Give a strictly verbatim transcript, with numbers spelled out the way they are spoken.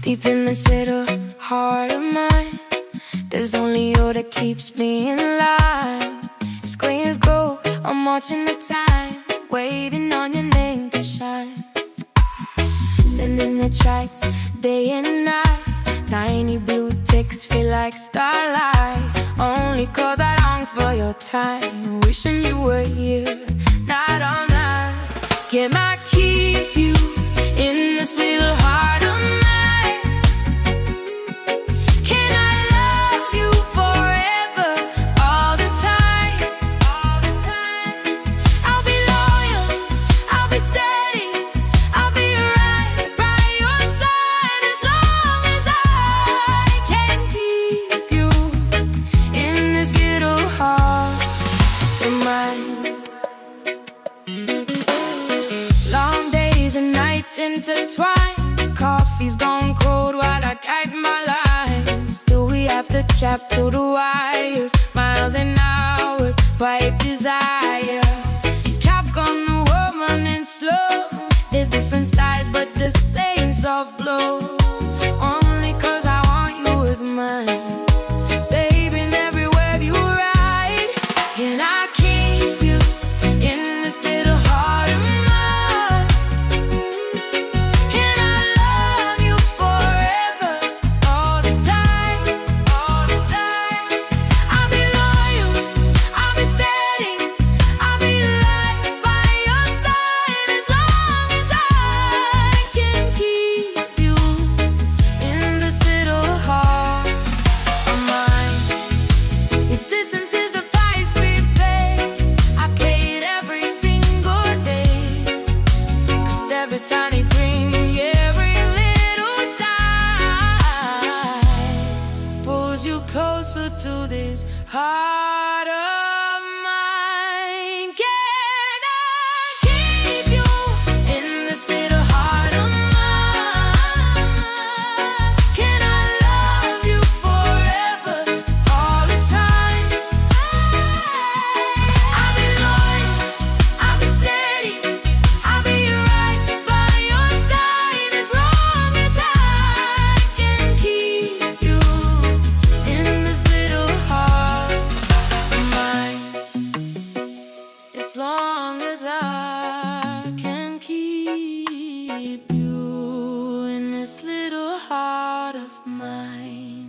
Deep in this little heart of mine, there's only you that keeps me in line. Screens go, I'm watching the time, waiting on your name to shine. Sending the tracks day and night, tiny blue ticks feel like starlight. Only cause I long for your time, wishing you were here, night on night. Can I keep you in this little heart of mine? Can I love you forever, all the time? I'll be loyal, I'll be steady, I'll be right by your side as long as I can keep you in this little heart of mine. Long days and nights intertwined, coffee's gone cold while I type my lines. Still we have to chat to the wires, miles and hours, pipe desire. Cap on the world running slow, they're different styles but the same soft glow. Only cause I want you with mine, saving every wave you ride. Can I keep you in this little heart of mine? Can I love you forever, all the time, all the time? I'll be loyal, I'll be steady, I'll be right by your side as long as I can keep you in this little heart of mine. If distance is the price we pay, I pay it every single day. Cause every tiny dream, every little sigh pulls you closer to this heart of mine. Can I keep you in this little heart of mine? Can I love you forever, all the time? I'll be loyal, I'll be steady, I'll be right by your side as long as I can keep you in this little heart of mine. As long as I can keep you in this little heart of mine.